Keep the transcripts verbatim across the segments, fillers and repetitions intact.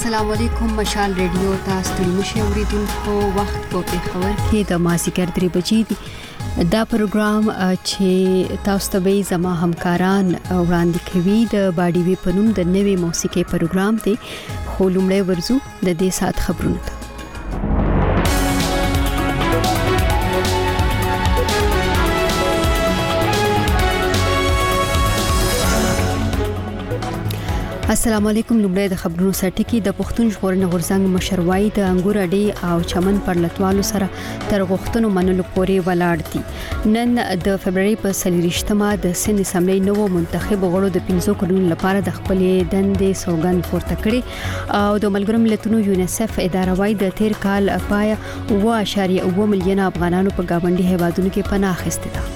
السلام علیکم مشال ریډیو تاسو ته مشورېدونکو وخت په پیښور کې د مازیګر درې بجې دی. دا پروګرام چې تاسو ته به زما همکاران وړاندې کوي د باډي وی په نوم د نوې موسیقي پروګرام دی. خو لومړی ورزو د دې سات خبرونه ته. السلام علیکم. لومړی د خبرونو سرټکی د پښتون ژغورنې غورځنګ مشروعي د انګور اډې او چمن پر لټوالو سره تر غوښتنو منلو پورې ولاړ دي. نن د فبرवरी په سلیریشتمه د سند اسمبلی نوو منتخب غړو د پنځو کلونو لپاره د خپلې دندې سوګند پورته کړې او د ملګرو ملتونو یونیسف اداره وايي د تیر کال پای اوه اعشاریه اوه میلیون افغانانو په گاونډي هیوادونو کې پناه اخیستې ده.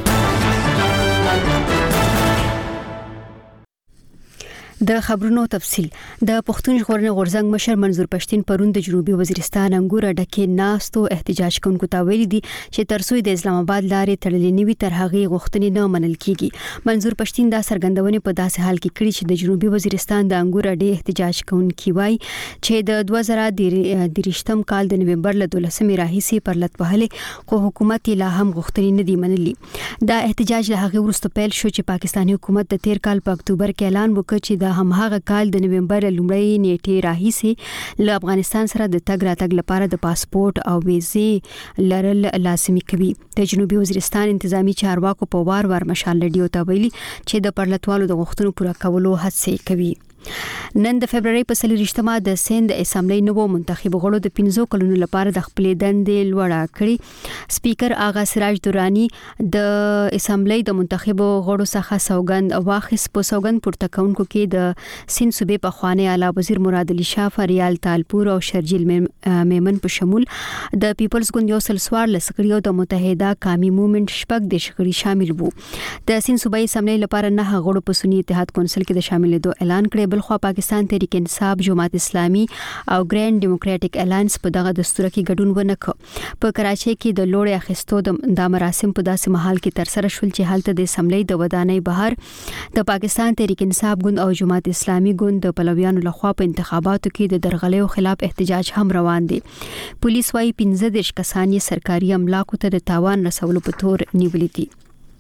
د خبرونو تفصیل. د پښتون ژغورنې غورځنګ مشر منظور پښتين پرون د جنوبي وزیرستان انګور اډه کې ناستو احتجاج کوونکو ته ویلي دي چې ترڅو د اسلام آباد لارې تړلې نوي تر هغه غوښتنې نه منل کیږي. منظور پښتين دا سرګندونې په داسې حال کې کړي چې د جنوبي وزیرستان د انګور اډې احتجاج کوونکي وایي چې د دوه زره دریشتم کال د نومبر له دولسمې راهیسې پر لټ وهلې خو حکومت لا هم غوښتنې نه دي منلي. دا احتجاج له هغه وروسته پیل شو چې پاکستاني حکومت د تیر کال په اکتوبر کې اعلان وکړ چې د هماغه کال د نومبر لومړۍ نیټې راهیسې له افغانستان سره د تګ راتګ لپاره د پاسپورت او ویزې لرل لازمي کوي. د جنوبي وزیرستان انتظامی چارواکو په وار وار مشال ریډیو ته ویلي چې د پرلطوالو د غوښتنو پوره کولو هڅه کوي. نن د فبرवरी په سلیریشتمه د سند اسمبلی نوو منتخب غړو د پنځو کلونو لپاره د خپلې دندې لوړه کړې. سپیکر آغا سراج دورانی د اسمبلی د منتخب غړو څخه سوګند واخیست. په سوګند پورته کونکو کې د سند صوبې په خوانی اعلی وزیر مراد علي شاه، فریال تالپور او شرجیل میمن په شمول د پیپلز ګوند یو سلسوار لسکړیو د متحده قومي موومېنټ شپږ د شخړي شامل وو. د سند صوبې اسمبلی لپاره نه غړو په سنی اتحاد کونسل کې د شاملېدو اعلان کړی. بلخوا پاکستان تحریک انصاف، جماعت اسلامي او ګرینډ ډیموکراټک الاینس په دغه دستور کې ګډون ونکړ. په کراچۍ کې د لوړې اخیستو د مراسم په داسې مهال کې تر سره شول چې هلته د اسمبلی د ودانۍ بهر د پاکستان تحریک انصاف ګوند او جماعت اسلامي ګوند د پلویانو لخوا په انتخاباتو کې د درغلیو خلاف احتجاج هم روان دي. پولیس وايي پنځه دېرش کسان یې سرکاري املاکو ته د تاوان رسولو په تور نیولي دي.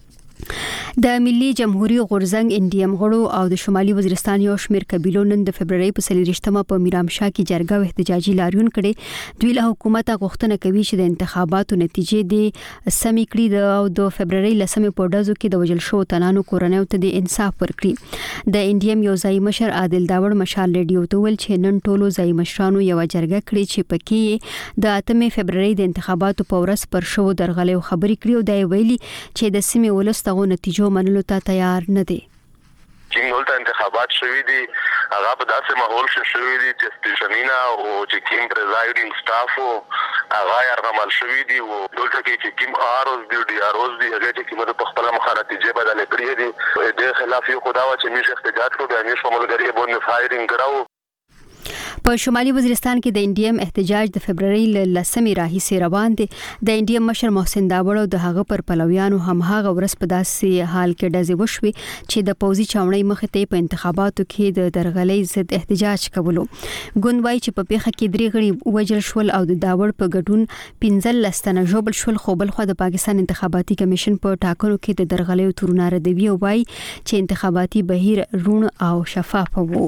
د ملي جمهوریت غورځنګ انډیم غړو او د شمالي وزیرستان یو شمېر قبیلو نن د فبرवरी په سلیریشتمه په میرامشاه کې جرګه او احتجاجي لاریون کړي. دوی له حکومت غوښتنه کوي چې د انتخاباتو نتیجې د سمې کړي او د فبرवरी لسمې په ډزو کې د وژل شو تنانو کورنیو ته د انصاف ورکړي. د انډیم یو ځای مشر عادل داوړ مشال ریډیو ته ویل چې نن ټولو ځای مشرانو یو جرګه کړې چې پکې د اتمې فبرवरी د انتخاباتو په ورځ پر شو درغلیو خبرې کړي او دا ویلي چې د سیمې ولستغو نتیجو منلو ته تیار نه دي. چې ولته انتخابات شوي دي هغه په داسې ماحول کې شوي دي چې سټیشنینا او چې کیم پریزایډینګ سټاف او هغه یرغمل شوي دي او دلته کې چې کیم آروز دي ډي آروز دي هغه چې کومه په خپل مخ نتیجې بدلې کړې دي د خلاف یو خداوا چې میشه احتجاج کوي د امیر شمول غریب باندې فایرینګ کراو. په شمالي وزیرستان کې د انډیم احتجاج د فبرवरी لسمې راهیسې روان دي. د انډیم مشر محسن داوړ او د هغه پر پلویانو هم هغه ورځ په داسې حال کې ډزې وشوي چې د پوځي چاونۍ مخې ته په انتخاباتو کې د درغلۍ ضد احتجاج کولو. ګوند وايي چې په پیښه کې درې غړي وژل شول او د داوړ په ګډون پنځلس تنه ژوبل شول. خو بل خو د پاکستان انتخاباتي کمیشن په ټاکنو کې د درغلیو تورونه ردوي او وايي چې انتخاباتي بهیر روڼ او شفاف وو.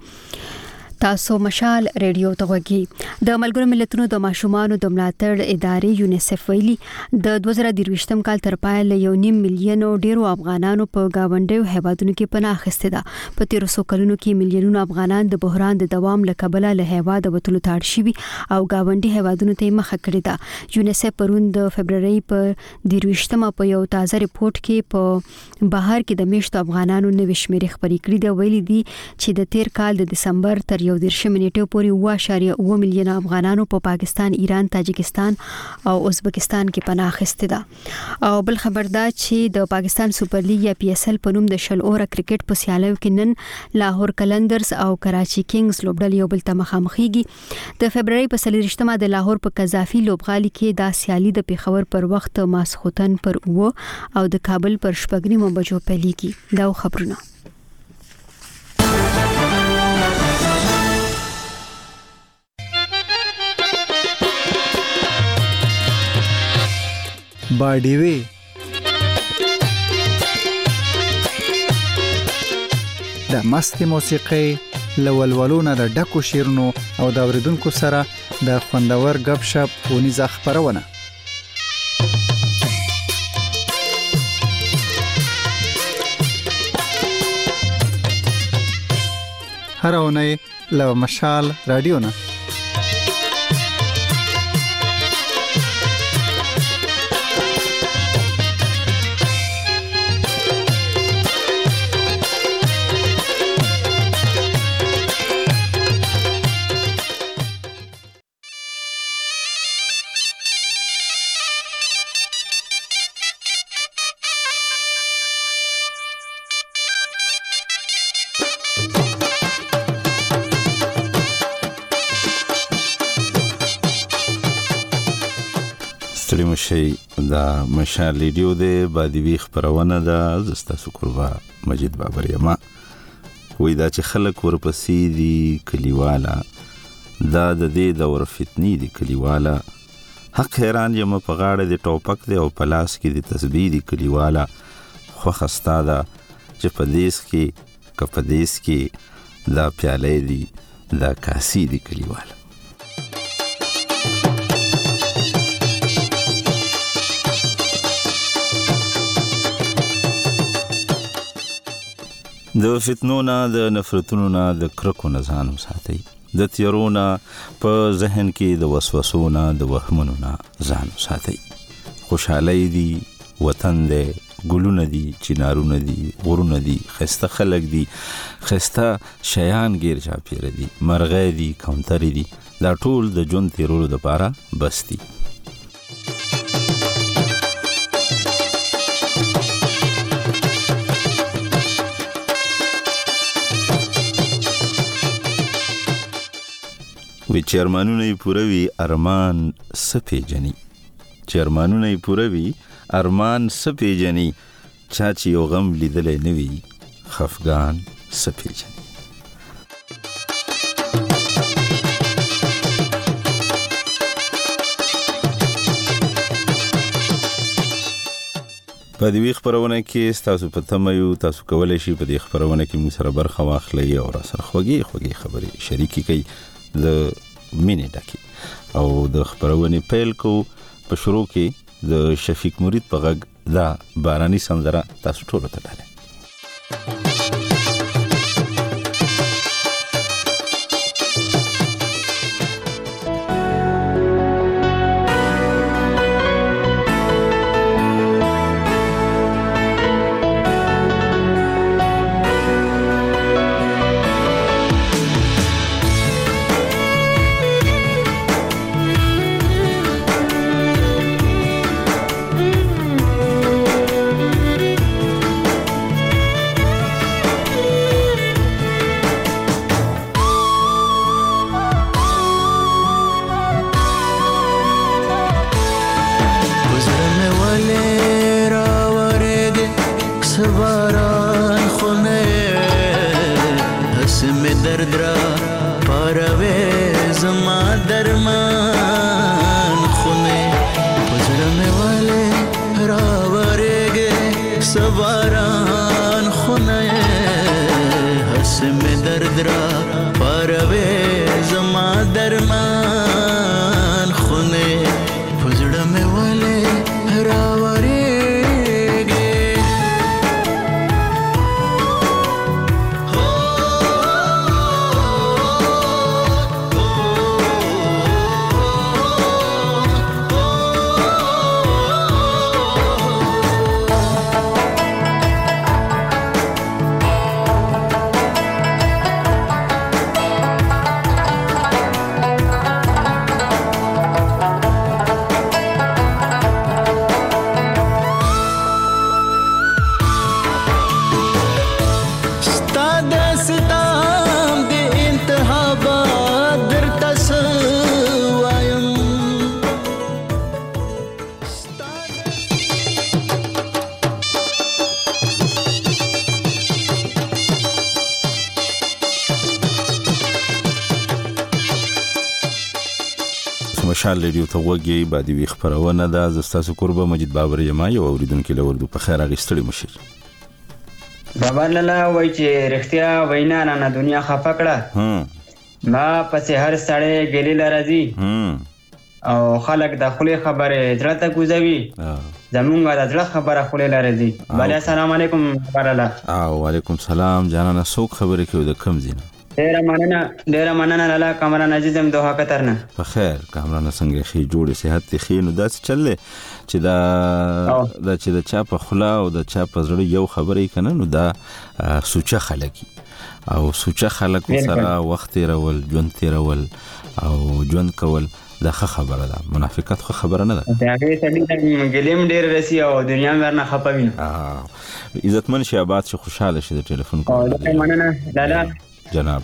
تاسو مشال ریډیو ته وګورئ. د ملګرو ملتونو د ماشومانو د ملاتړ ادارې یونیسف ویلي د دوه زره درویشتم کال تر پای له یو نیم میلیون ډیرو افغانانو په گاونډیو هیوادونو کې پناه اخیستې ده. په تیر څو کلونو کې میلیونونه افغانان د بحران د دوام له کبله له هیواد وتلو ته اړ شوي او گاونډي هیوادونو ته مخه کړې ده. یونیسف پرون د فبرवरी په درویشتمه په یو تازه ریپورت کې په بهر کې د میشتو افغانانو نوې شمیرې خبرې کړې ده. ویلي دي چې د تیر کال د دسمبر تر یو دیرشم نیټې پورې اوه اعشاریه اوه میلیون افغانانو په پاکستان، ایران، تاجکستان او ازبکستان کې پناه اخیستې ده. او بل خبر دا چې د پاکستان سوپر لیګ یا پی اس ال په نوم د شل اوره کرکټ په سیالیو کې نن لاهور کلندرز او کراچي کینګز لوبډلې یو بل ته مخامخېږي. د فبرवरी په سلیریشتمه د لاهور په قذافي لوبغالي کې دا سیالي د پیښور پر وخت ماسخوتن پر اوه او د کابل پر شپږ نیمو بجو پیلېږي. دا خبرونه باډیوي د مستي موسیقي لولولونه د ډکو شیرونو او د اوریدونکو سره د خوندور غب شپ ونیزه خبرونه هر اونۍ له مشال رادیو نه شي دا مشال ریډیو د بادوي خبرونه ده زستا سکروا مجید بابر یما وې دا چې خلک ورپسې دي کلیواله دا د دې دور فتنی دي کلیواله حق حیران یم په غاړه د ټوپک دی او پلاس کې د تسبیح دي کلیواله خو خستا ده چې په دیس کې کپدیس کې دا پیاله دي دا کاسی دي کلیواله د فتنونو د نفرتونو نه د کرکو نه ځان وساتئ د تیارونو په ذهن کې د وسوسو نه د وهمونو نه ځان وساتئ خوشحالي دي وطن دی ګلونه دي چنارونه دي غرونه دي خسته خلک دي خسته شیان غیر چاپیر دي مرغې دي کاونټر دي دا ټول د جون تیرولو لپاره بس دي وی چیرمانونه یې پوروي ارمان سپې جنی چیرمانونه یې پوروي ارمان سپې جنی چا چې یو غم لیدلې نوي خفغان سپې جنی په دې خبرونه کې تاسو په تمایو تاسو کولای شئ په دې خبرونه کې موږ سره برخه واخلئ او را سره خوږی خوږی خبرې شریکي کړئ د مینې ډکی او د خبرونه پیل کو په شروع کې د شفیق مرید په غږ دا بارانی سندره تاسو ټول ته ډاله مشال ریډیو ته وګورئ بعد وی خبرونه ده زستاسو قربه مجید بابر یما یو اوریدونکو لوردو په خیر اغستړي مشر بابا لاله وای چې رښتیا وینا نه دنیا خفه کړه هم ما پسې هر سړی ګلی لرازي هم او خلک د خولي خبره زړه ته کوزوي زمونږ د زړه خبره خولي لرازي بل السلام علیکم بابا او وعلیکم سلام جانانه څوک خبره کوي د کم زینه ډیره مننه ډیره مننه لاله کامران عزیزم دوه کترنه په خیر کامران څنګه خې جوړې صحت ته خې نو داس چللې چې دا دا چې د چا په خلا او د چا په زړه یو خبرې کنه نو دا سوچه خلک او سوچه خلک سره وخت تیرول ژوند تیرول او ژوند کول دا خبره ده منافقت خو خبره نه ده دا هغه سړي ګلیم ډیر رسی او دنیا ورنه خپوي اه عزتمن شي آباد شي خوشاله شي د ټلیفون کول دا مننه لاله جناب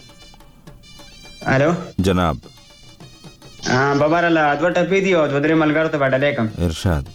الو جناب ها بابا لاله دوه ټپې دی او دوه درې ملګرو ته باندې کوم ارشاد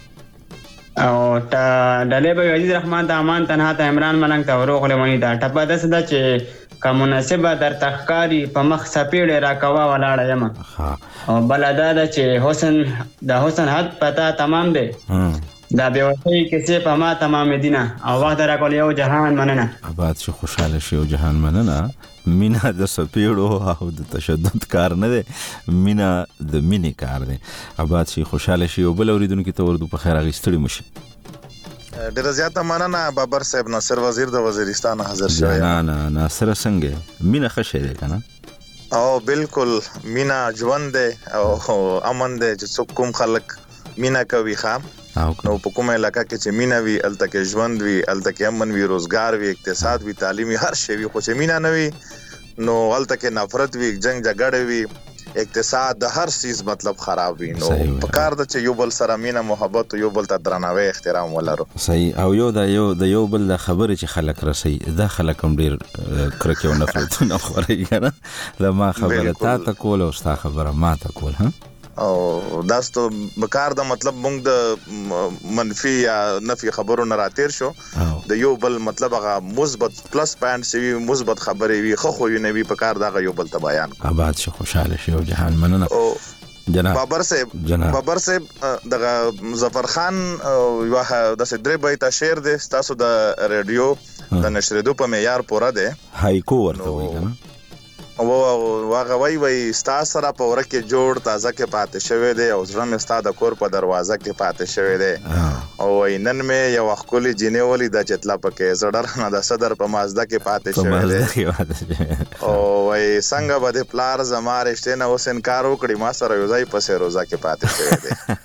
او تا ډلې به عزیز رحمان ته امان تنها ته عمران ملنګ ته وروغله ونی دا ټپه ده صدا چې کومناسبه در تخکاری په مخ سپیړې را کوا ولاړه یم او بلدا ده چې حسن د حسن حد پتا تمام دی دا به وسی کیسه په ما تمام دینه او وخت را کول یو جهان مننه آباد شي خوشاله شي او جهان مننه مینا د سپیړو او د تشدد کار نه دی مینا د مینې کار دی آباد شي خوشاله شي او بل اوریدونکو ته ورته په خیر اغستړي مشي ډیره زیاته مننه بابر صاحب ناصر وزیر د وزیرستان حاضر شوی نه نه ناصر څنګه مینا خشه دی کنه او بالکل مینا ژوند دی او امن دی چې څوک کوم خلک مینا کوي خام نو په کومه علاقه کې چې مینا وی الته کې ژوند وی الته کې امن وی روزګار وی اقتصاد وی تعلیمي هر شی وی خو چې مینا نه وی نو الته کې نفرت وی جنگ جګړه وی اقتصاد د هر چیز مطلب خراب وي نو په کار د چې یو بل سره مینا محبت او یو بل ته درناوی احترام ولرو صحیح او یو د یو د یو بل د خبرې چې خلک رسي دا خلک هم ډیر کرکه او نفرت نه خوري کنه دا ما خبره تا ته کول او ستا خبره ما ته کول ها او داستو بکار د مطلب مونږ د منفي یا نفي خبرو نه راتیر شو د یو بل مطلب هغه مثبت پلس پوینټ سی مثبت خبرې وي خو خو نه وي بکار دا یو بل ته بیان آباد شي خوشاله شي او جهان مننه جناب بابر صاحب بابر صاحب دغه ظفر خان یو د سدري بیت شعر د تاسو د ریډیو د نشریدو په معیار پوره ده هایکو ورته وي کنه او واغه وای وای ستا سره په ورکه جوړ تازه کې پاتې شوی دی او زړه مې ستا د کور په دروازه کې پاتې شوی دی او نن مې یو خولي جنې ولې د چتلا پکې زړه نه د صدر په مازده کې پاتې شوی دی او وای څنګه به د پلار زماره شته نه اوس انکار وکړي ما سره یو ځای پسې روزه کې پاتې شوی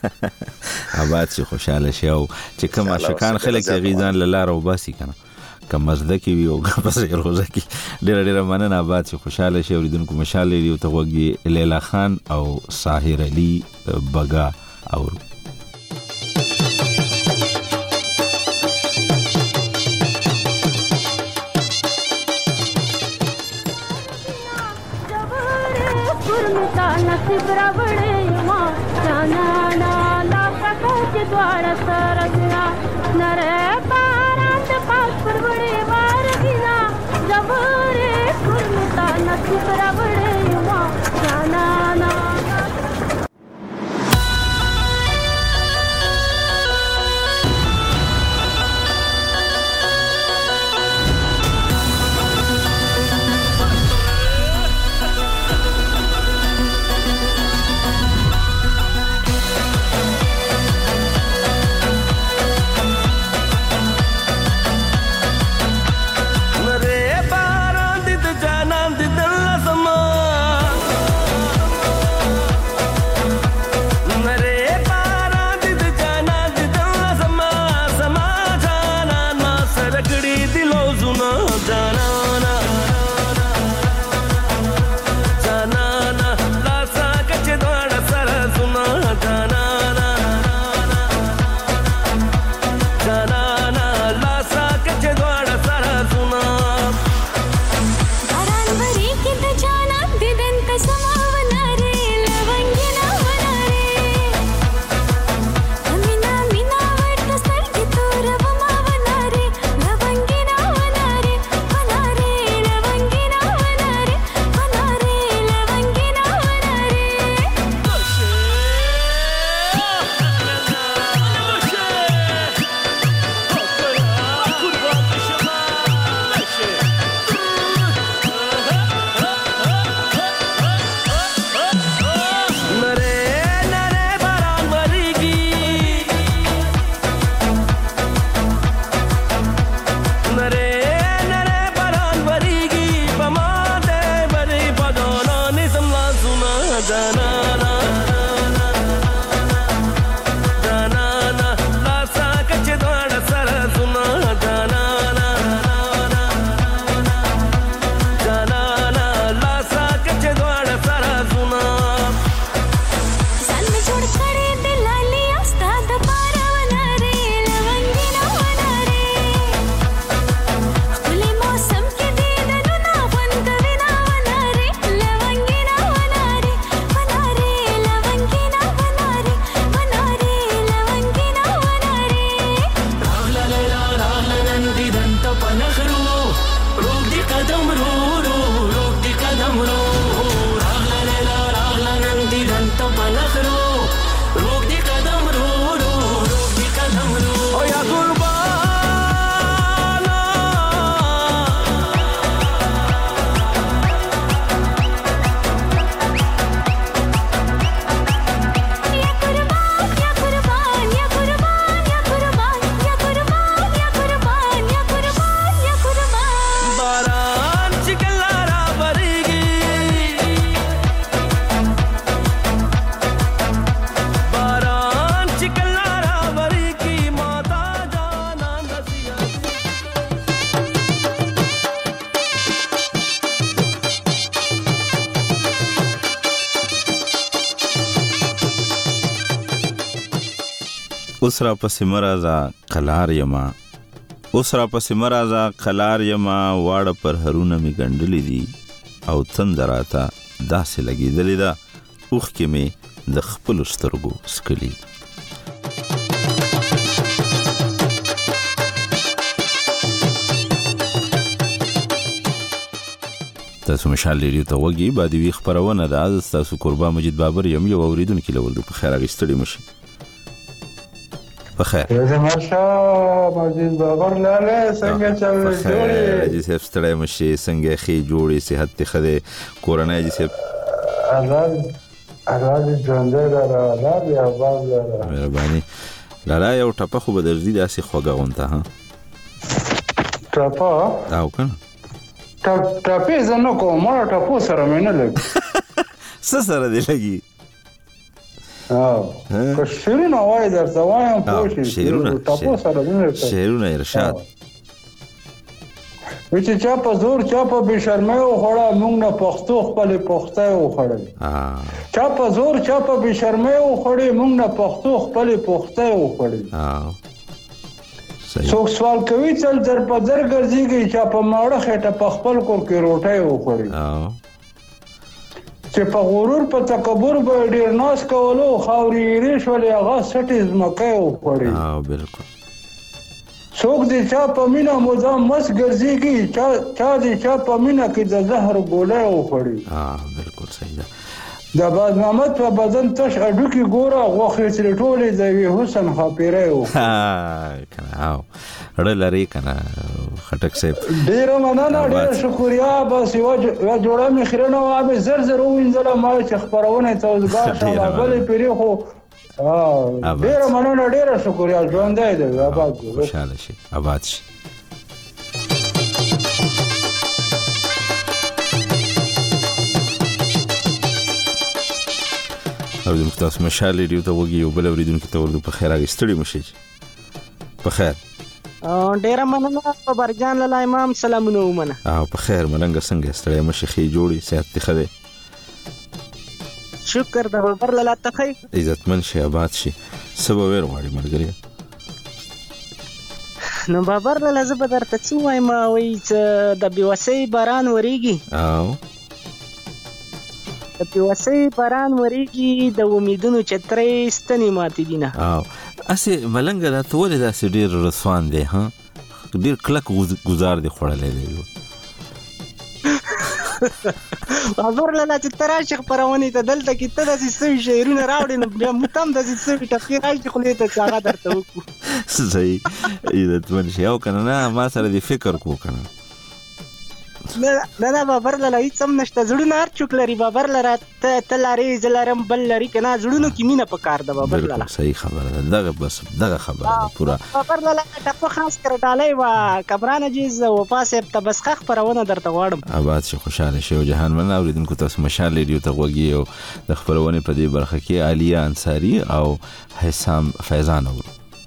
دی آباد شي خوشاله شي او چې کوم شکان خلک غیزان لاره وباسي کنه کم مزده کې وی او پسې روزه کې ډېر ډېر مننه آباد شي خوشاله شي اوریدونکو مشال دی ته وګي لیلا خان او ساحر علي بغا او نصیب راوړې ما جانا نا لا پکې چې دوار سره بنا نره باران د پاس پر وړې وار بنا زبرې ګرمتا نصیب راوړې ما جانا نا اوس را پسې مرازا قلار یما اوس را پسې مرازا قلار یما واړه پر هرونه می ګنډلې دي او تند راته داسې لګېدلې ده اوښکې مې د خپلو سترګو څکلي. تاسو مشال ریډیو ته وګورئ. بعد وی خبرونه ده. تاسو قربا مجید بابر یم یو اوریدونکو لور د په خیر اغستړي مشي. په خیر زمرشا مجید بابر لاله څنګه چل جوړي جی سب ستړي مشي څنګه خې جوړي صحت ته خده کورونه جی سب آزاد آزاد ژوند ده آزاد آواز ده. مهرباني لاله یو ټپه خو بدرځي داسې خوګه غونته ها ټپه او کنه ټپ ټپه زنه کوم ما ټپو سره مې نه لګي څه سره دی لګي او که شیرونه وای درته وایم پوه شي ټپو سره نه شیرونه ارشاد چې چا په زور چا په بې شرمۍ وخوړه موږ نه پښتو خپلې پختی وخوړل چا په زور چا په بې شرمۍ وخوړې موږ نه پښتو خپلې پختی وخوړل. څوک سوال کوي چل در په در ګرځېږي چا په ماړه خېټه په خپل کور کې روټۍ وخوړې چې په غرور په تکبر به ډېر ناز کولو خاورې ایرې شولې هغه سټې ځمکۍ وخوړې. بالکل څوک دې چا په مینه مدام مست ګرځېږي چا دې چا په مینه کې د زهر ګولۍ وخوړې. بالکل صحیح ده. د باز محمد په بدن تش اډوکې ګوره غوښې ترې ټولې د یوې حسن ښاپېری وخوړې. کنه او اړه لري کنه خټک صاحب ډېره مننه ډېره شکریا. بس یوه جوړه مې خیرنه وه مې زر زر ووینځله ما چې خپرونې ته اوزګار شم بلې پېرې خو ډېره مننه ډېره شکریا. ژوندی دی آباد خوشحاله شي آباد شي. او د مختاس مشال ریډیو ته وګورئ او بل اوریدونکو ته ورته په خیر اغستړي مشي. په خیر ډېره مننه خبرجان لاله امام سلامونه ومنه. او په خیر ملنګ څنګه ستړی مشي خې جوړي صحت ته خده شکر د خبر لاله تخی عزتمن شي آباد شي. سبا ور غواړي ملګری نو بابر لاله زه به درته څه وایم وایي چې د بېوسۍ باران ورېږي او د بېوسۍ باران ورېږي د امیدونو چترۍ ستنې ماتې دي نه. او اسې ملنګه دا ته ولې داسې ډېر رسوان دی ها ډېر کلک ګزار دی خوړلی دی بابر لاله چې ته راشې خپرونې ته دلته کې ته داسې سوي شعرونه راوړې نو بیا موږ هم داسې سوي ټپې راشي خولې ته چې هغه درته وکړو. صحیح عزتمن شي او که نه نه ما سره دې فکر کو که نه نه نه بابر لاله هېڅ هم نشته. زړونه هر څوک لري بابر لاله. ته لرې زه لرم بل لري که نه زړونو کې مینه پکار ده بابر لاله. صحیح خبره ده. دغه بس دغه خبره ده پوره بابر لاله. ټپه خاص کر ډالۍ وه کمران عزیز وفا صاحب ته بس ښه خپرونه درته غواړم. آباد شي خوشحاله شي. او جهان مننه اورېدونکو تاسو مشال ریډیو ته غوږی او د خپرونې په دې برخه کې عالیه انصاري او حسام فیضان اورو.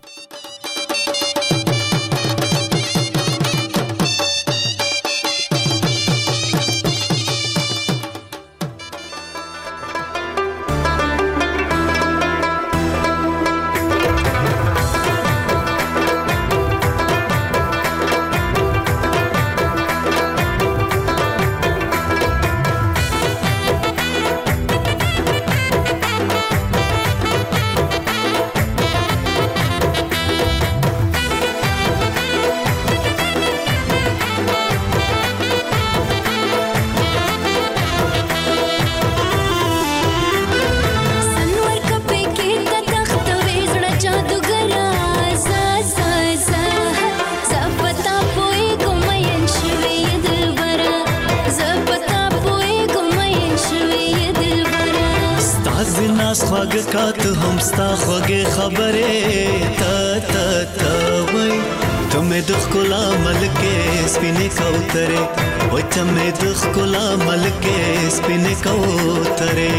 کات هم ستا خوږې خبرې تا تا تا وای ته مې د ښکلا ملکې سپینې کوترې وای ته مې د ښکلا ملکې سپینې کوترې.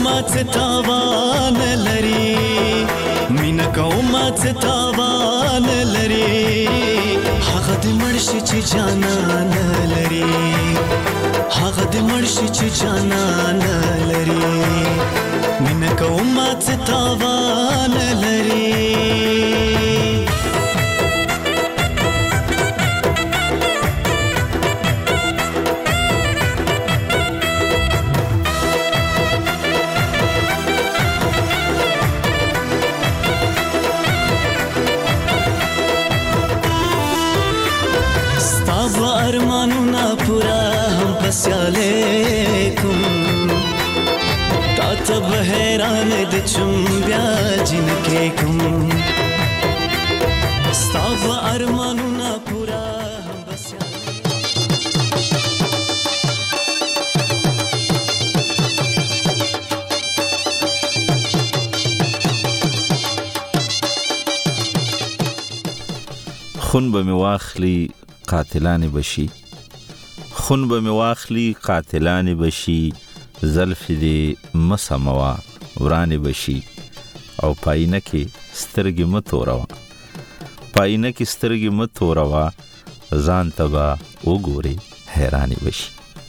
مات تاوان لري مینا کوم مات تاوان لري هغه د مرشي چې جانان لري هغه د مرشي چې جانان لري مینا کوم مات تاوان لري ارمانونا پورا هم پسیالیکم تا تب حیران د چم بیا جن کې کوم ستاب ارمانونا پورا هم پسیالیکم خون به می واخلی قاتلان بشي خون به می واخلی قاتلان بشي زلف دې مسموا ورانه بشي او پاینه کې سترګې متوروا پاینه کې سترګې متوروا ځان تبا وګوري حیرانی بشي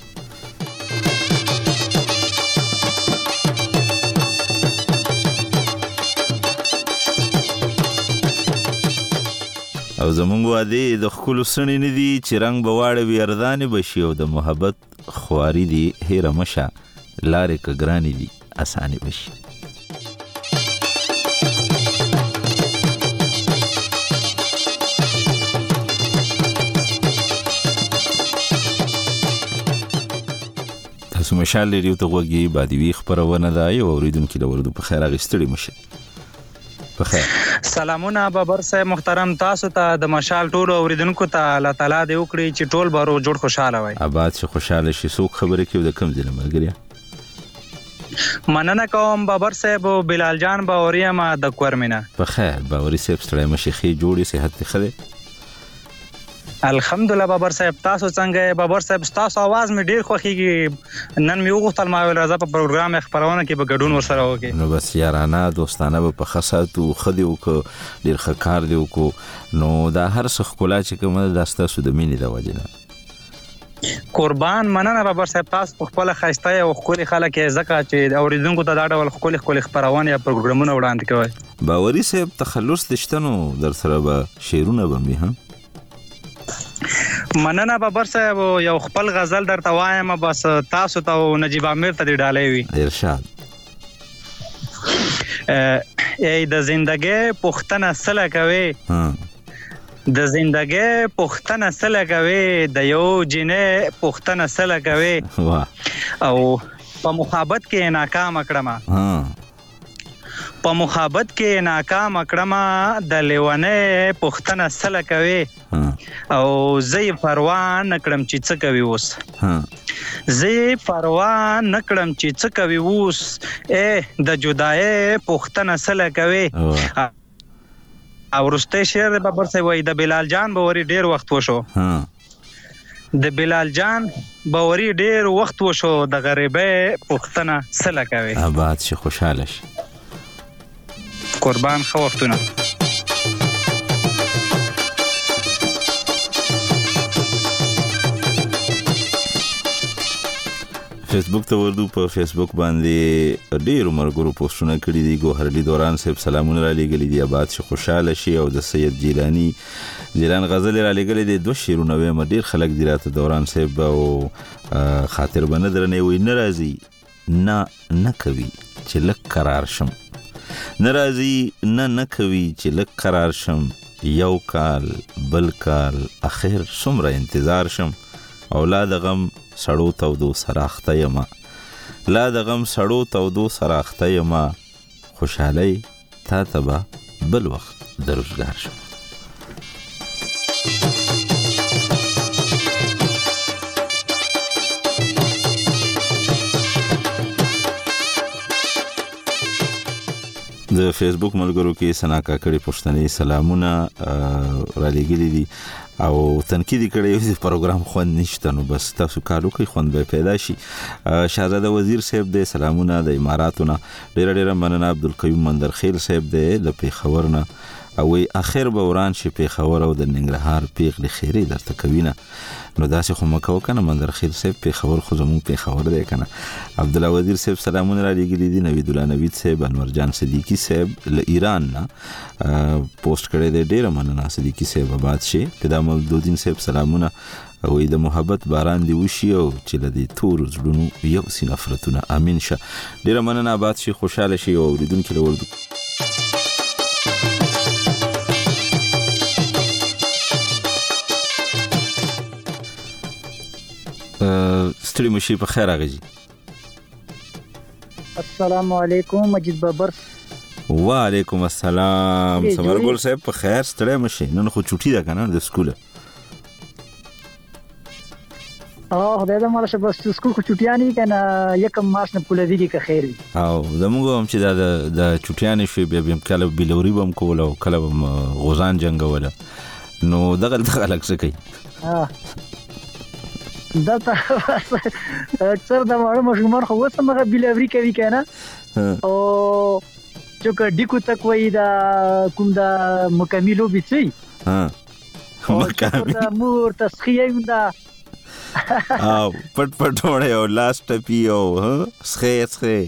او زمونږ واده د خپل سنې نه دي چې رنگ بواړه وي ارزانه بشي او د محبت خواري دي هیر مشه لارې کګرانی دي اسانه بشي تاسو مشال لري ته وګي بادي وی خبرونه ده یو اوریدونکو د ورودو په خیر اغستړي مشه په خیر سلامونه بابر صاحب محترم تاسو ته د مشال ټول اوریدونکو ته الله تعالی دې وکړي چې ټول بارو جوړ خوشاله وي آباد شي خوشاله شي څوک خبره کوي د کم ځله ملګری مننه کوم بابر صاحب بلال جان باوریا ما د کورمنه په خیر باوري صاحب ستړی مشي خي جوړي صحت خله الحمدلله بابر صاحب تاسو څنګه بابر صاحب تاسو आवाज مې ډیر خوخيږي نن مې وغوښتل ما ول راځه په پروګرام خبرونه کې به ګډون ورسره وکړي نو بس یارانه دوستانه په خاصاتو خدیو کو ډیر خکار دیو کو نو دا هر څه خلا چې کوم داسته سود مینې د وجنه قربان مننه بابر صاحب تاسو په خپل خاصته او خپل خلک زکه چې اوریدونکو ته دا ډول خپل خپل خبرونه یا پروګرامونه وړاندې کوي باوري صاحب تخلص دشتنو در سره به شیرونه بمي ها مننه بابر صاحب یو خپل غزل درته وایم بس تاسو ته نجیب امیر ته دی ډالې وي ارشاد ای د زندګۍ پختنه سره کوي د زندګۍ پختنه سره کوي د یو جنې پختنه سره کوي او په محبت کې ناکام کړم په محبت کې ناکام کړم د لیوانې پختنه سره کوي او زه پروا نه کړم چې څه کوي اوس زه پروا نه کړم چې څه کوي اوس ا د جدای پختنه سره کوي او ورسته شعر د بابر صاحب وای د بلال جان باوري ډیر وخت وشو د بلال جان باوري ډیر وخت وشو د غریبه پختنه سره کوي آباد شي خوشاله شي قربان خو وختونه فیسبوک ته ورډو په فیسبوک باندې ډیر مرګرو پوسټونه کړی دي ګوهرلی دوران صاحب سلامونه را لګلې دي آباد شي خوشاله شي او د سید جیلانی جیلان غزل را لګلې دي دوه شیرونه و ډیر خلک دی راته دوران صاحب او خاطر بنه درنه وي ناراضي نه نه کوي چې لک قرار شم ناراضي نه نه کوي چې لک قرار شم یو کال بل کال اخر څومره انتظار شم اولاد غم سړو تودو سراخته یما لا د غم سړو تودو سراخته یما خوشحالي تا تبا بل وخت دروزګار شم د فیسبوک ملګرو کې سنا کاکړي پښتني سلامونه را لګلي دي او تنقید کړي چې پروګرام خوند نشته نو بس تاسو کالو کې خوند به پیدا شي. شاهزاده وزیر صاحب د سلامونه د اماراتونه ډېر ډېر مننه. عبدالقیوم مندرخیل صاحب د پیښور نه او اخر به وران شي پیښور او د ننګرهار پیغلې خیرې درته کوینه نو داسې خو مکو کنه. مندرخیل صاحب پیښور خو زمون پیښور دی کنه. عبد الله وزیر صاحب سلامونه را لګلي دي. نوید الله نوید صاحب، انور جان صدیقی صاحب له ایران نه پوسټ کړی دی. ډېر مننه صدیقی صاحب، آباد شي. پیدا مولودین صاحب سلامونه او د محبت باران دی وشي او چې لدی تور زړونو یو سي نفرتونه امين شه. ډېر مننه، آباد شي، خوشاله شي او اوریدونکو له ورته ستړي مشي په خیر راغی. السلام علیکم مجید بابر. وعلیکم السلام سمرګل صاحب په خیر ستړي مشي. نن خو چټي ده کنه د سکول. اه دا د مال شه بس سکول کو چټیانی کنه یکم مارچ نه پوله دیږي که خیر وي. او زموږ هم چې دا د چټیانی شي بیا بیا کله بلوري بم کول او کله بم غوزان جنگول نو دغه دغه لک سکی. ها دا ته اکثر د مړو مشمار خو وسه مغه بلوري کوي کنه او چې کډیکو تک وای دا کوم دا مکملو بيسي. ها مکمل دا مور تسخیه دا او پټ پټ وړه او لاست پیو ها سخه سخه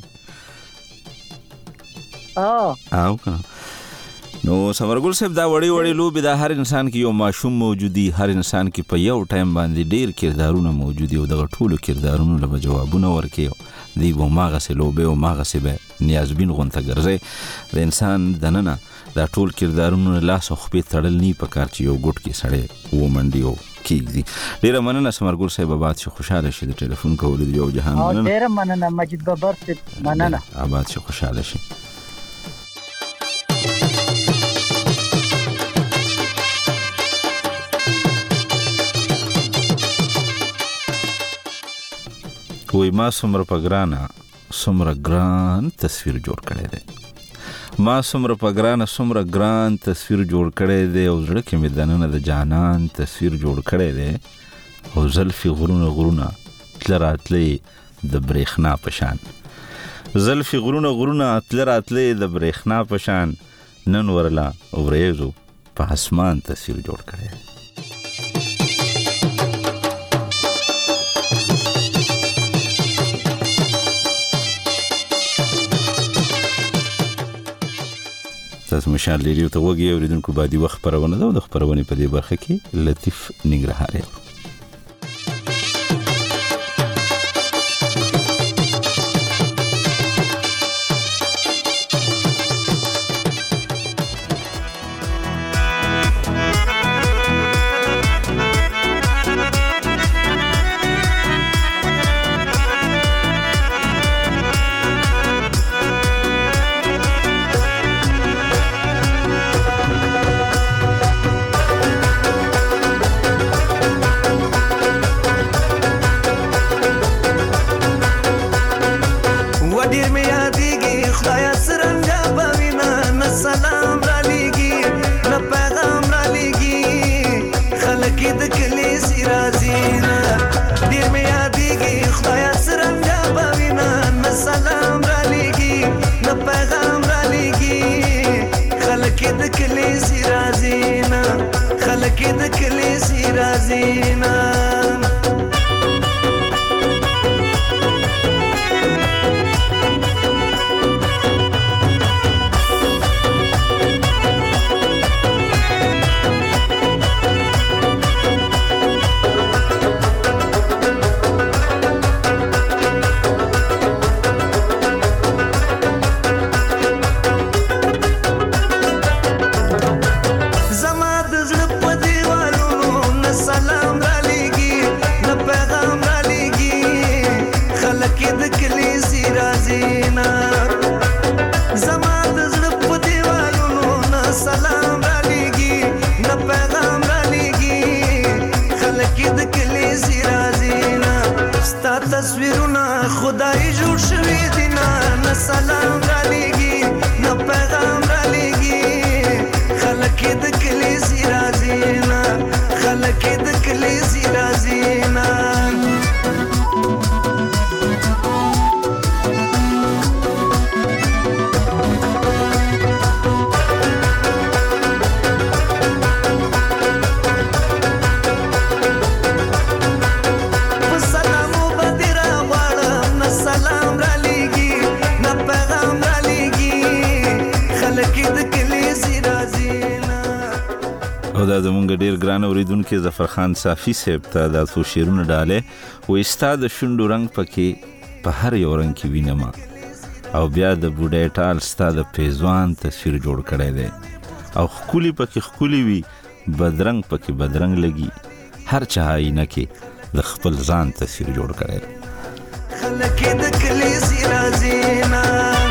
اه او نو سمرګل صاحب دا وړي وړي لوبي دا هر انسان کې یو ماشوم موجودي، هر انسان کې په یو ټایم باندې ډیر کردارونه موجودي او دغه ټولو کردارونو له جوابونه ورکې دی و ماغه سه لوبه او ماغه سه به نیازبین غونته ګرځي. د انسان دننه دا ټول کردارونو لاس خو په تړل نه پکار چې یو ګټ کې سړی و منډیو کیږي. ډیر مننه سمرګل صاحب، آباد شي، خوشاله شي. د ټلیفون کول دی یو جهان مننه. ډیر مننه مجید بابر صاحب، مننه. آباد شي، خوشاله شي. وای ما سمره پګرانا سمره ګران تصویر جوړ کړی دی. ما سمره پګرانا سمره ګران تصویر جوړ کړی دی او زړه کې مې دننه د جانان تصویر جوړ کړی دی او زلفي غرونه غرونه تل راتلې د برېښنا پشان. زلفي غرونه غرونه تل راتلې د برېښنا پشان. نن ورلا ورېزو په اسمان تصویر جوړ کړی دی. تاسو مشال ریډیو ته وګورئ اوریدونکو باندې وخت پرونه ده او د خبرونه په دې برخه کې لطیف ننګرهاري. سلام علیکم دا زمونږ ډیر ګران اوریدونکو ظفر خان صافی صاحب ته دا څو شعرونه ډاله و استاد شونډو رنگ پکې په هر یو رنگ کې وینم او بیا د بوډۍ ټال ستا د پیزوان تصویر جوړ کړی دی او خکولی پکې خکولی وي بدرنګ پکې بدرنګ لګي هر چا آینه کې د خپل ځان تصویر جوړ کړی دی خلک د کلیزې راځي نه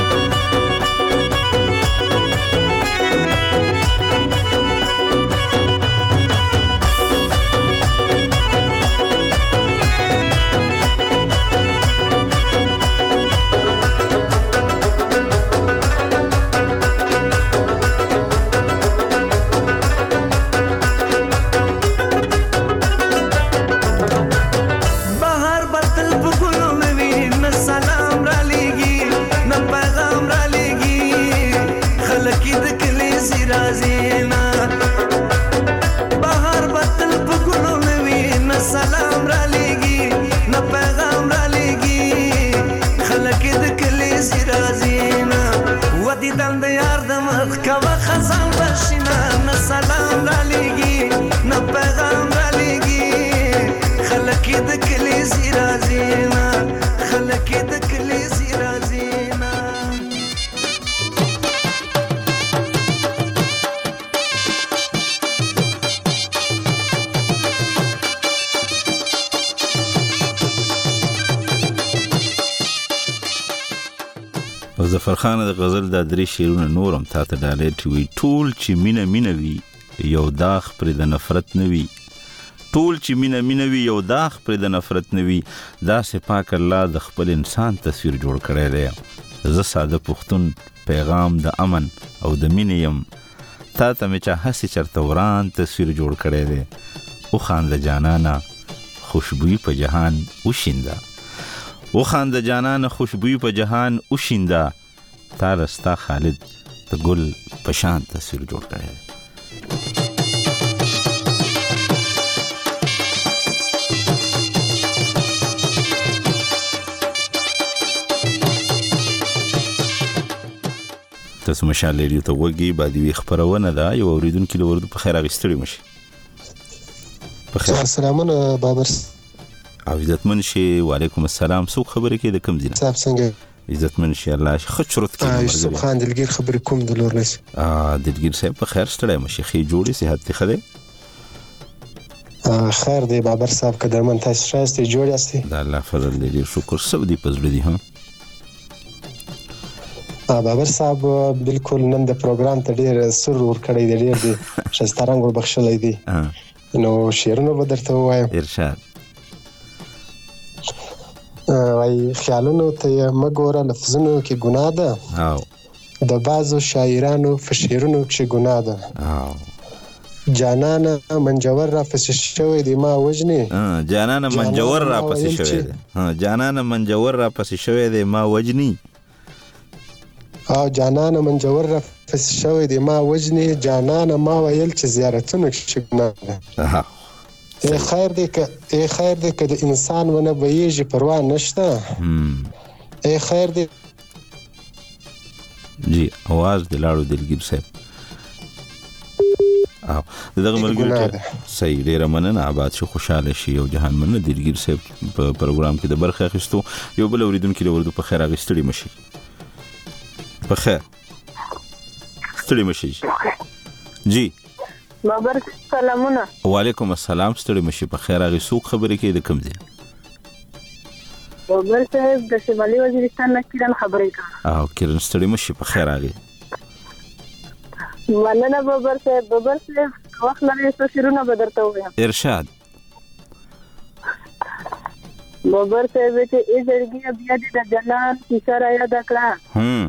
ظفر خان د غزل د درې شعرونه نورم تا ته ډالې ټوي ټول چې مینه مینه وي یو داغ پر د نفرت نه وي ټول چې مینه مینه وي یو داغ پر د نفرت نه وي دا سه پاک الله د خپل انسان تصویر جوړ کړی دی زه ساده پښتون پیغام د امن او د مینې يم تا ته مې چا هسې چرته وران تصویر جوړ کړی دی او خان د جانانا خوشبوئی په جهان وشینده او خان د جانان خوشبوئی په جهان وشینده تا رستا خالد د ګل په شان تصویر جوړ کړی دی تاسو مشال لري ته وګي بعد وی خبرونه ده یو اوریدونکو له ورته په خیر اغستړي مشي په خیر سلامونه بابر او عزتمن شي وعلیکم السلام سو خبرې کې د کم ځینه صاحب څنګه عزتمن شي الله خچرت کې یوسف خان دلګیر خبرې کوم د لورنس ا دلګیر صاحب په خیر ستړی مشي خې جوړي صحت ته خده خیر دی بابر صاحب قدرمن تاسو شاسته جوړ یاستئ د الله فضل دی شکر سب دی پزړه دی ها بابر صاحب بالکل نن د پروګرام ته ډیر سر ور کړی دی ډیر دی شسترنګ ور بخښلې دی نو شیرونو به درته وایم ارشاد وای خیالونو ته مګوره لفظونو کې ګناه ده او د بازو شاعرانو په شعرونو کې ګناه ده او جانانه منجور را پس شوی دی ما وجنی ها جانانه منجور را پس شوی دی ها جانانه منجور را پس شوی دی ما وجنی او جانانه منجور را پس شوی دی ما وجنی جانانه ما ویل چې زیارتونو کې ګناه ده ای خیر دی که ای خیر دی که د انسان ونه بهیږي پروا نشته ای خیر دی جی आवाज د لاړو دلګیر صاحب او دغه ملګری صحیح ډیر مننه آباد شو خوشاله شي او جهان مننه دلګیر صاحب په پروګرام کې د برخه اخیستو یو بل اوریدونکو له ورته په خیر اغستړي مشي په خیر ستړي مشي جی بابر سلامونه وعلیکم السلام ستړي مشي په خیر اغه سوق خبرې کې د کم ځای بابر صاحب د شمالي وزیرستان نه کیرن خبرې کوم او کیرن ستړي مشي په خیر اغه مننه بابر صاحب بابر صاحب وخت لري څه شروع نه بدرته وایم ارشاد بابر صاحب ته ای زړګي بیا د جنان کیسه را یاد کړه هم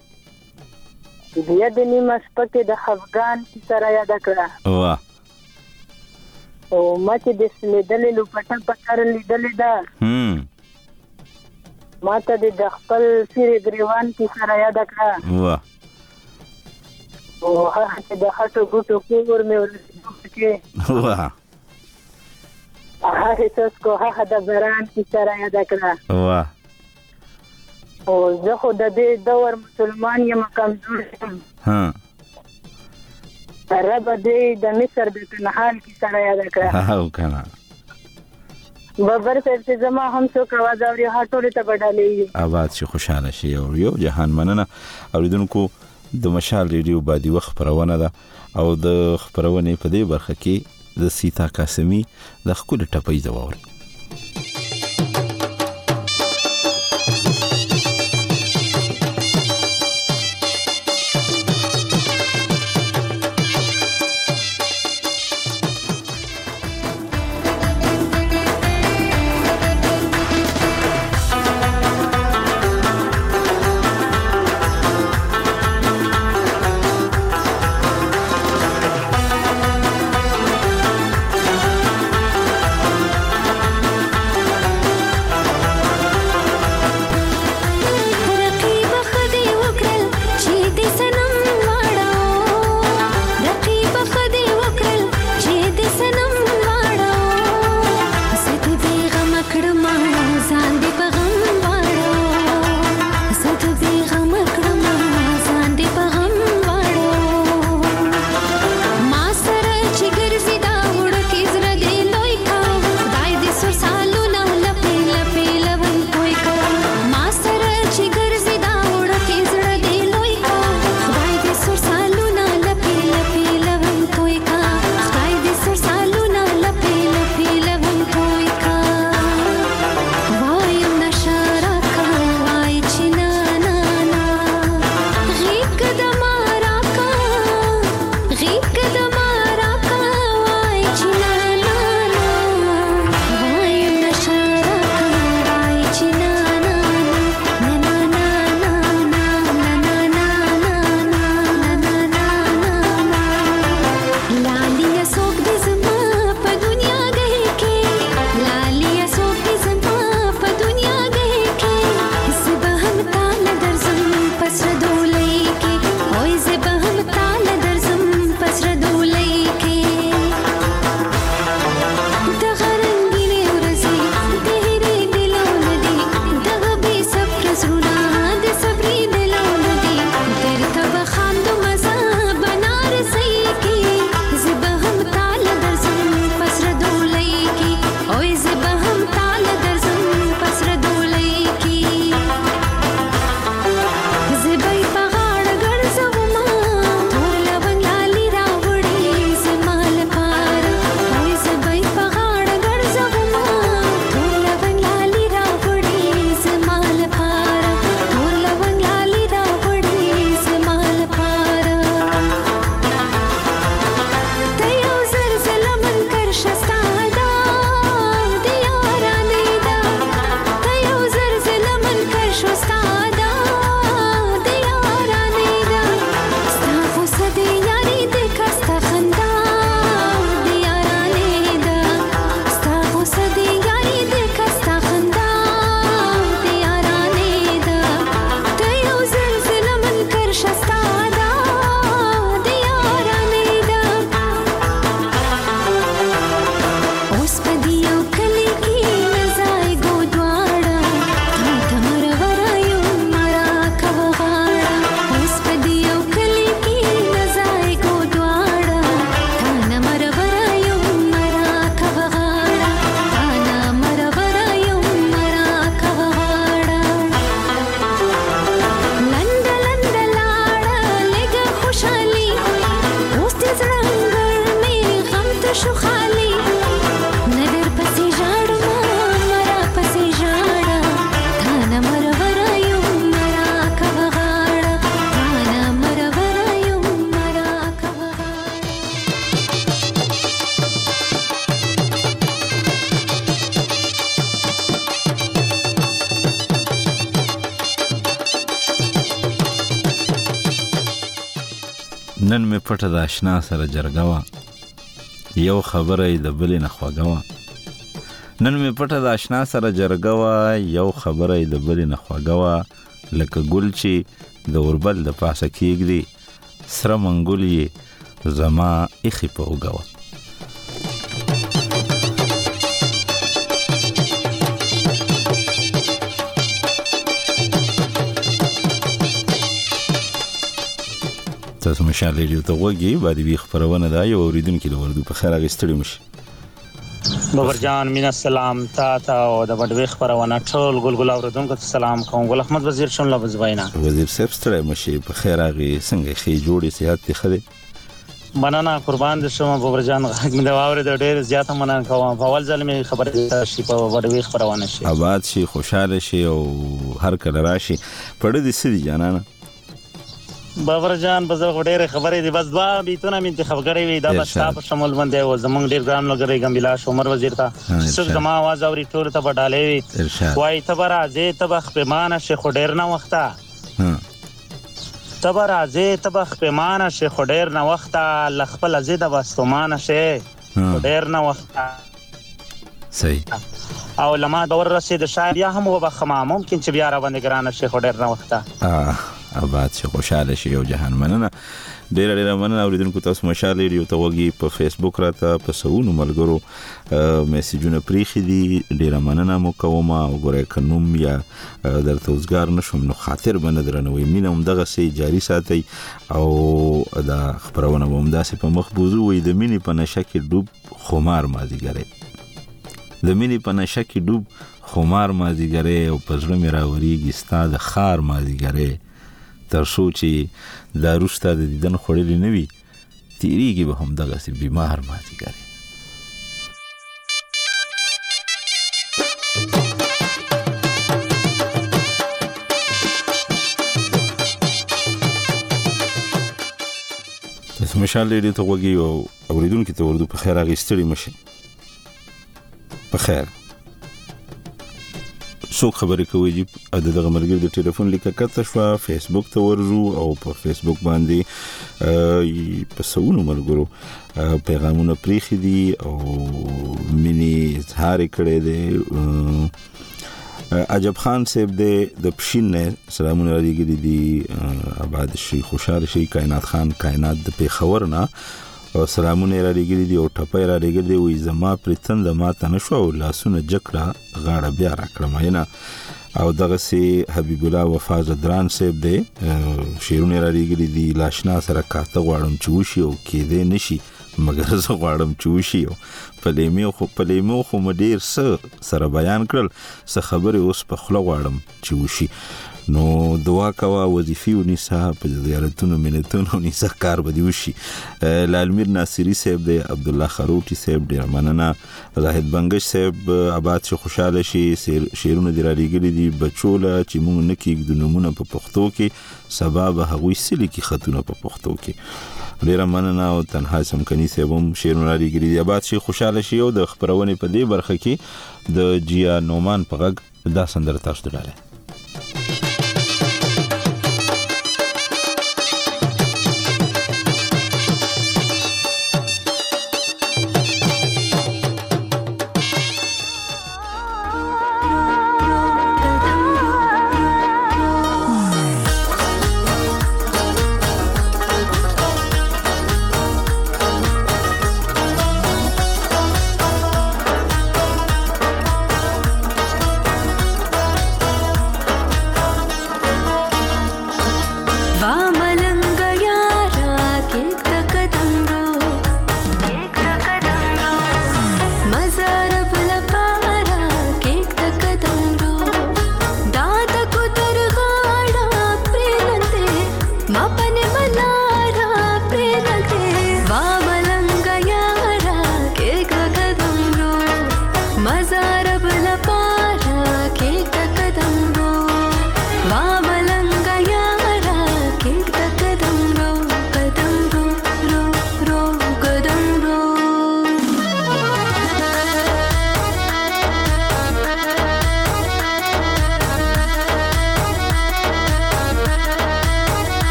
بیا د نیمه شپه کې د افغان کیسه را یاد کړه واه او ما چې د لیدلې لوپټه پکار لیدلې ده هم ما ته د خپل سیر ګریوان کیسه را یاد کړه واه او هغه چې د خټو ګوټو کور مې ورته کې واه هغه څه کو هغه د باران کیسه را یاد کړه واه او زه خو د دې دور مسلمان یم کمزور یم ها رب دې د مصر د تنحال کی سره یاد کړه او کنه بابر صاحب چې زما هم څوک आवाज اوري هټوله ته بدلې آواز شي خوشاله شي او یو جهان مننه اوریدونکو د مشال ریډیو باندې وخت خبرونه ده او د خبرونه په دې برخه کې د سیتا قاسمی د خپل ټپي ځواب نن می پټه د آشنا سره جرګه وا یو خبره د بلې نه خواږه وا نن می پټه د آشنا سره جرګه وا یو خبره د بلې نه خواږه وا لکه ګل چې د اوربل د پاسه کېږدي سره منګول یې زما ایخي په اوږه وا تاسو مشال ریډیو ته وګورئ باندې وی خبرونه دا یو اوریدونکو له وردو په خیر اغستړي مشي بابر جان مینا سلام تا تا او د وډوي خبرونه ټول ګلګل اوریدونکو ته سلام کوم ګل احمد وزیر شون له وزوینا وزیر صاحب ستړي مشي په خیر اغي څنګه خي جوړي صحت ته خدي مننه قربان دي شوم بابر جان غږ مې دا اورید ډېر زیاته مننه کوم په اول ځل مې خبره شي په وډوي خبرونه شي آباد شي خوشاله شي او هر کله راشي پړ دي سړي جانانه بابر جان بزر غډېره خبرې دي بس دوا بیتونه مې انتخاب کړې وي دا بس تاسو شمول باندې او زمونږ ډېر ګرام لګري ګمبلاش عمر وزیر ته څه زما आवाज اوري ټول ته وډالې وای ته برازه تبخ پیمانه شیخ ډېر نه وخته ته برازه تبخ پیمانه شیخ ډېر نه وخته لخپل زید واستمانه شیخ ډېر نه وخته صحیح او لما دور رسید شاید یا هم وبخما ممکن چې بیا را باندې ګرانه شیخ ډېر نه وخته آباد شي خوشاله شي او جهان مننه ډېر ډېر مننه اوریدونکو تاسو مشال ریډیو ته وګورئ په فیسبوک راته په سونو ملګرو میسجونه پریخي دي ډېر مننه مو کوم او ګورئ کنوم یا درته وزګار نشم نو خاطر باندې درنوي مینه هم دغه سي جاری ساتي او دا خبرونه هم داسې په مخبوزو وي د مینې په نشه کې ډوب خمار مازیګره د مینې په نشه کې ډوب خمار مازیګره او پزړه مې راوريږي ستا د خار مازیګره تر سوچي دا روستا د دیدن خړلې نه وي تیریږي به هم دغه سي بیمار مازیګره تاسو مشال لري ته وګي او اوریدونکو ته ورته په خیر اغستړي مشي په خیر څو خبرې کوي چې د دغه مرګ د ټلیفون لیکه کته شو فیسبوک ته ورزو او په فیسبوک باندې په سونو مرګرو پیغامونه پریخي دي او منی اظهار کړي دي عجب خان صاحب د پښین سلامونه لري دي آباد شي خوشاله شي کائنات خان کائنات د پیښور نه او سلامونه را لګري دي او ټپای را لګري دي وې زما پرتند ما ته نشو او لاسونه جکړه غاړه بیا را کړم نه او دغه سي حبيب الله وفا زدران صاحب دي شیرونه را لګري دي لاشنا سره کاته غواړم چوشي او کې دې نشي مګر زه غواړم چوشي او پلیمو خو پلیمو خو مډیر سره بیان کړل څه خبره اوس په خله غواړم چوشي نو دعا کوا وظیفي ونیسا په زیارتونو منتونو نیسا کار بدی وشي لالمیر ناصری صاحب دی عبد الله خروټي صاحب ډیر مننه زاهد بنگش صاحب آباد شي خوشاله شي شیرونه دی را لګلي دي بچوله چې مونږ نکې د نمونه په پښتو کې سبب هغوی سلی کې خطونه په پښتو کې ډیر مننه او تنها سمکني صاحب هم شیرونه را لګلي دي آباد شي خوشاله شي او د خبرونه په دې برخه کې د جیا نومان په غږ دا سندره تاسو ته ډاله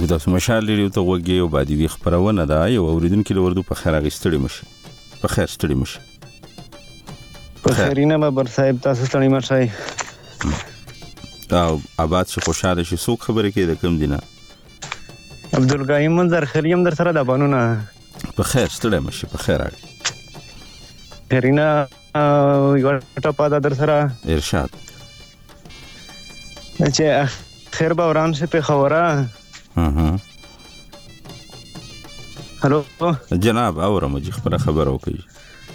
اوریدونکو تاسو مشال لري ته وګي او بادي وی خبرونه ده یو اوریدونکو له وردو په خیر غستړي مشي په خیر ستړي مشي په خیرینه بابر صاحب تاسو ستړي مشي او آباد شي خوشاله شي څوک خبره کوي د کوم دینه عبدالغنی منظر خریم در سره د بانونه په خیر ستړي مشي په خیر اړ خیرینه یو ټاپا در سره ارشاد چې خیر باوران سے په خوره ها ها هلو جناب اورم چې خبره خبر او کوي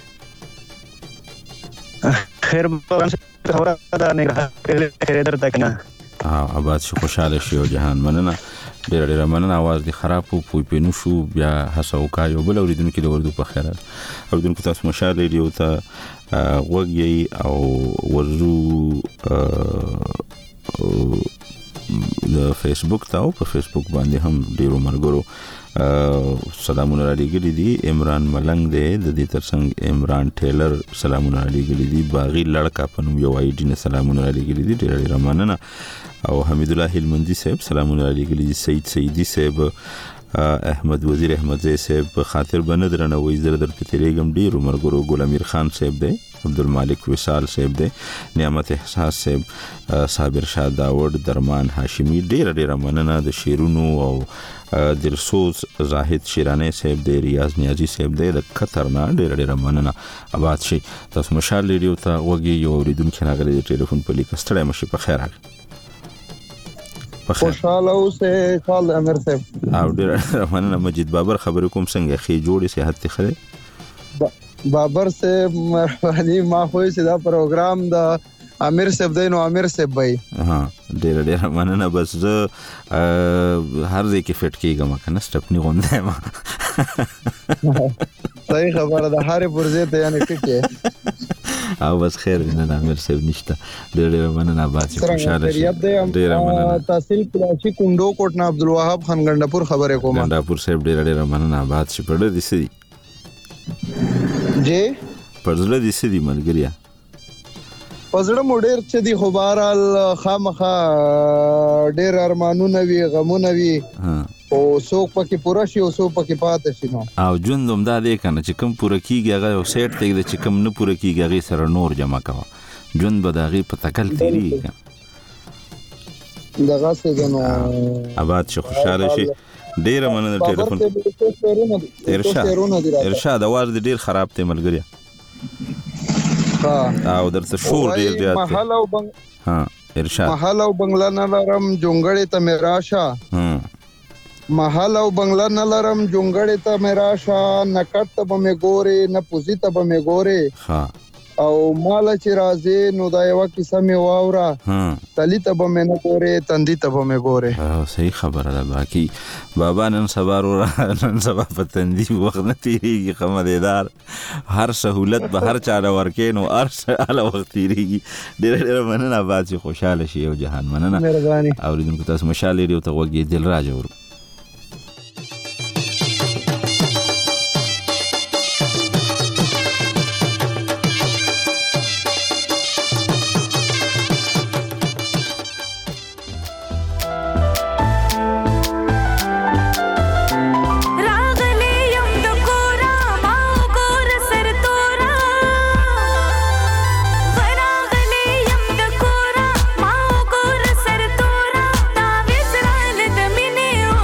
خیر باوران سے خوره دا نه خیر درته کنه ها آباد شو خوشاله شي او جهان مننه ډېر ډېر مننه आवाज دي خراب او پوي پینو شو بیا هڅه وکایو بل اوریدونکو د وردو په خیر اوریدونکو تاسو مشال ریډیو ته وګي او ورزو د فیسبوک ته او په فیسبوک باندې هم ډیرو مرګرو سلامونه را لګلي دي عمران ملنګ دی د دې ترڅنګ عمران ټیلر سلامونه را لګلي دي باغی لړکا په نوم یو آی ډی نه سلامونه را لګلي دي ډیر ډیر مننه او حمید الله هلمندي صاحب سلامونه را لګلي دي سید سیدی صاحب احمد وزیر احمد زئی صاحب خاطر بندرنه وې زر در په تیریګم ډیرو مرګرو ګل امیر خان صاحب دی عبدالمالک وصال صاحب دی نعمت احساس صاحب صابر شاه داوود درمان هاشمی ډیر ډیر مننه د شیرونو او دلسوز زاهد شیرانه صاحب دی ریاض نیازی صاحب دی د خطرنا ډیر ډیر مننه آباد شي تاسو مشال ریډیو ته وګي یو اوریدونکو راغلی د ټلیفون په لیک ستړی مشي په خیر راغلی خوشاله اوسه خال امیر صاحب او ډیر مننه مجید بابر خبر کوم څنګه خې جوړې صحت خره بابر صاحب مهرباني ما خو چې دا پروګرام د امیر صاحب دی نو امیر صاحب وای ها ډیر ډیر مننه بس زه هر ځای کې فټ کېږم کنه سټپنی غونډه ما صحیح خبره ده هر پرځه ته یعنی کې او بس خیر نه امیر صاحب نشته ډیر ډیر مننه باسي خوشاله شي ډیر مننه تحصیل کلاشي کندو کوټ نه عبدالوهاب خان ګنداپور خبره کوم ګنداپور صاحب ډیر ډیر مننه باسي په دې سړي جی پرزله دي سدي ملګریا پزړه موډر چې دی خو بهرال خامخه ډیر ارمانونه وی غمونه وی او څوک پکې پوره شي او څوک پکې پاتې شي نو او ژوندوم دا دی کنه چې کوم پوره کیږي هغه یو سیټ ته د چې کوم نه پوره کیږي هغه سره نور جمع کوا ژوند به داغي په تکل تیری دغه څه نو آباد شي خوشاله شي ډیر مننه د ټلیفون ارشاد ارشاد आवाज ډیر خراب ته ملګریا ها او درته شور ډیر زیات محل او بنگ ها ارشاد محل او بنگلا نه لرم جونګړې ته میراشه هم محل او بنگلا نه لرم جونګړې ته میراشه نکټ ته به مې ګوري نه پوزي ته به مې ګوري ها او مال چې راځي نو دا یو کیسه مې واوره تلی ته به مې نه ګوري تندې ته به مې ګوري ها صحیح خبره ده باقي بابا نن سبا نن سبا په تندې وخت نه تیریږي خمدیدار هر سہولت به هر چا ورکې نو هر څه وخت تیریږي ډېر ډېر مننه باسي خوشاله شي او جهان مننه مهرباني اوریدونکو تاسو مشال لري ته وګي دل راځو Mine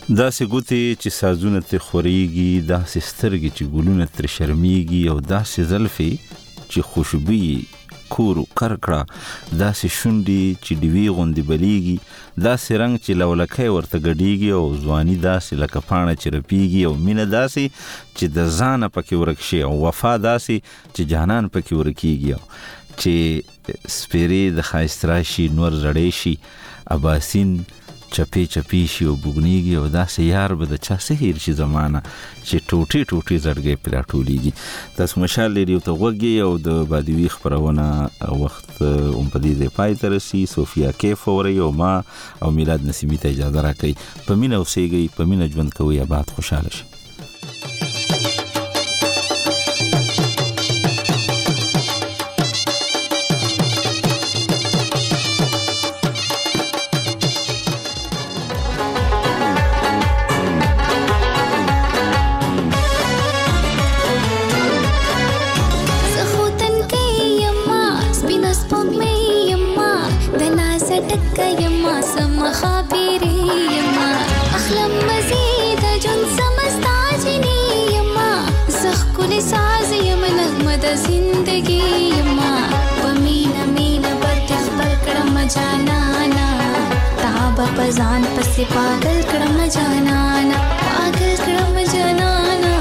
داسې ګوتې چې سازونه ترې خورېږي، داسې سترګې چې ګلونه ترې شرمېږي، او داسې زلفې چې خوشبويي کور کر کړه، داسې شونډې چې ډیوې غوندې بلیږي، داسې رنګ چې لولکۍ ورته ګډېږي، او ځواني داسې لکه پاڼه چې رپېږي، او مینه داسې چې د ځانه پکې ورک شي، او وفا داسې چې جانان پکې ورکېږي، او چې سپېرې د ښایست راشي، نور زړې شي، اباسین چپی چپی شي او بوګنیږي، او داسې یار به د چا څه هېر شي زمانه چې ټوټې ټوټې زړګی پرې راټولېږي. تاسو مشال ریډیو ته غوږ یې، او د بادوي خپرونه وخت هم په دې ځای پای ته رسي. صوفیا کیف اورئ، او ما او میلاد نسیمي ته اجازه راکوئ. په مینه اوسېږئ، په مینه ژوند کوئ، آباد خوشحاله شئ. ځان پسې پاگل کړم جانانا، پاگل کړم جانانا.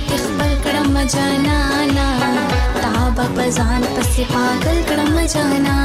ځان پسې پاگل کړم جانانا.